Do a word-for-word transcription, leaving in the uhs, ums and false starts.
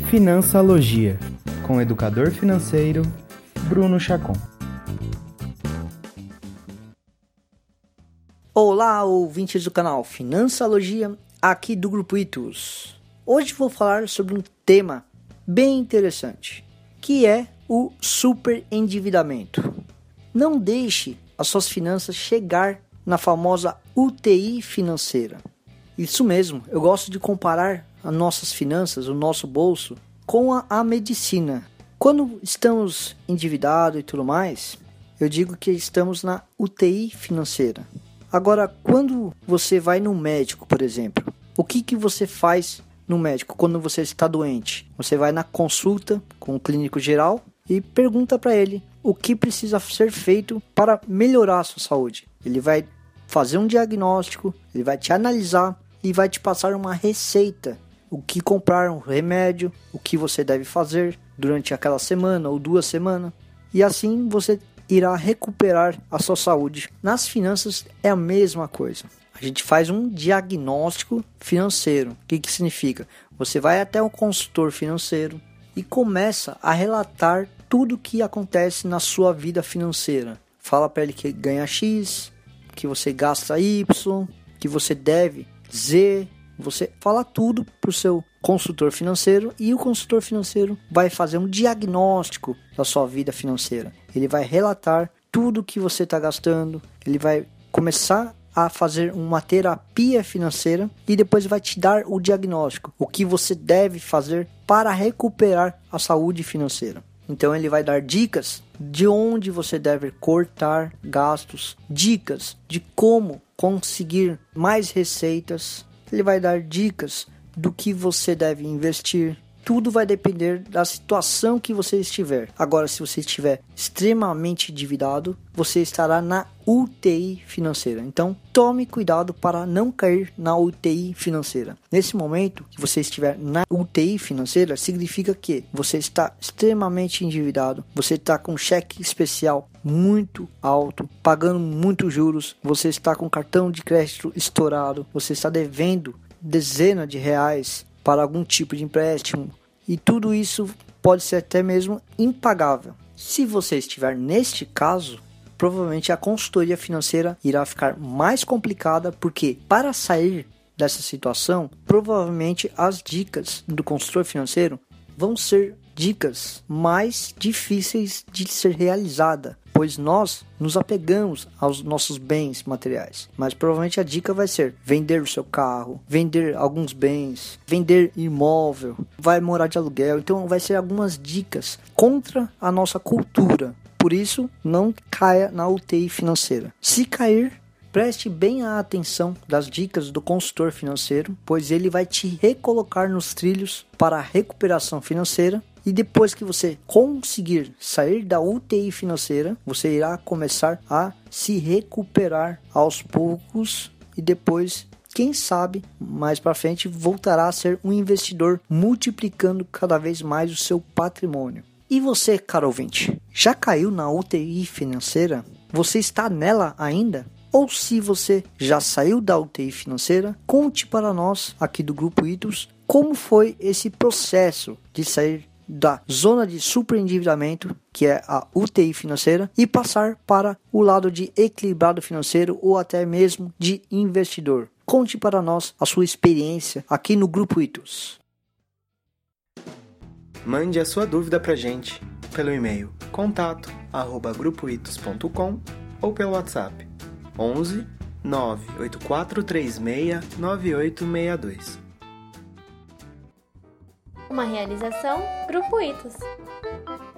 Financialogia, com o educador financeiro Bruno Chacon. Olá, ouvintes do canal Financialogia, aqui do Grupo Itus. Hoje vou falar sobre um tema bem interessante, que é o superendividamento. Não deixe as suas finanças chegar na famosa U T I financeira. Isso mesmo, eu gosto de comparar as nossas finanças, o nosso bolso, com a, a medicina. Quando estamos endividados e tudo mais, eu digo que estamos na U T I financeira. Agora, quando você vai no médico, por exemplo, o que, que você faz no médico quando você está doente? Você vai na consulta com o clínico geral e pergunta para ele o que precisa ser feito para melhorar a sua saúde. Ele vai fazer um diagnóstico, ele vai te analisar e vai te passar uma receita. O que comprar, um remédio, o que você deve fazer durante aquela semana ou duas semanas. E assim você irá recuperar a sua saúde. Nas finanças é a mesma coisa. A gente faz um diagnóstico financeiro. O que que significa? Você vai até um consultor financeiro e começa a relatar tudo o que acontece na sua vida financeira. Fala para ele que ganha X, que você gasta Y, que você deve Z. Você fala tudo para o seu consultor financeiro e o consultor financeiro vai fazer um diagnóstico da sua vida financeira. Ele vai relatar tudo que você está gastando, ele vai começar a fazer uma terapia financeira e depois vai te dar o diagnóstico, o que você deve fazer para recuperar a saúde financeira. Então ele vai dar dicas de onde você deve cortar gastos, dicas de como conseguir mais receitas. Ele vai dar dicas do que você deve investir. Tudo vai depender da situação que você estiver. Agora, se você estiver extremamente endividado, você estará na U T I financeira. Então, tome cuidado para não cair na U T I financeira. Nesse momento que você estiver na U T I financeira, significa que você está extremamente endividado, você está com cheque especial muito alto, pagando muitos juros, você está com cartão de crédito estourado, você está devendo dezenas de reais para algum tipo de empréstimo, e tudo isso pode ser até mesmo impagável. Se você estiver neste caso, provavelmente a consultoria financeira irá ficar mais complicada, porque para sair dessa situação, provavelmente as dicas do consultor financeiro vão ser dicas mais difíceis de ser realizada, pois nós nos apegamos aos nossos bens materiais. Mas provavelmente a dica vai ser vender o seu carro, vender alguns bens, vender imóvel, vai morar de aluguel. Então vai ser algumas dicas contra a nossa cultura. Por isso, não caia na U T I financeira. Se cair, preste bem a atenção das dicas do consultor financeiro, pois ele vai te recolocar nos trilhos para a recuperação financeira. E depois que você conseguir sair da U T I financeira, você irá começar a se recuperar aos poucos e depois, quem sabe, mais para frente, voltará a ser um investidor, multiplicando cada vez mais o seu patrimônio. E você, caro ouvinte, já caiu na U T I financeira? Você está nela ainda? Ou se você já saiu da U T I financeira, conte para nós aqui do Grupo Itus como foi esse processo de sair da zona de superendividamento, que é a U T I financeira, e passar para o lado de equilibrado financeiro ou até mesmo de investidor. Conte para nós a sua experiência aqui no Grupo Itus. Mande a sua dúvida para a gente pelo e-mail contato arroba grupo itus ponto com ou pelo WhatsApp onze nove oito quatro três seis nove oito seis dois. Uma realização Grupo Itus.